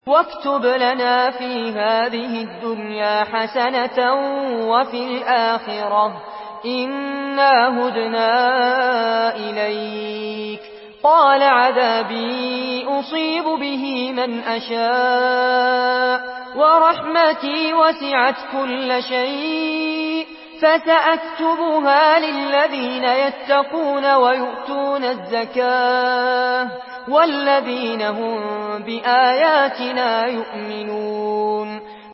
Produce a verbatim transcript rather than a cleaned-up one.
واكتب لنا في هذه الدنيا حسنة وفي الآخرة إنا هدنا إليك. قال عذابي أصيب به من أشاء ورحمتي وسعت كل شيء فسأكتبها للذين يتقون ويؤتون الزكاة والذين هم بآياتنا يؤمنون.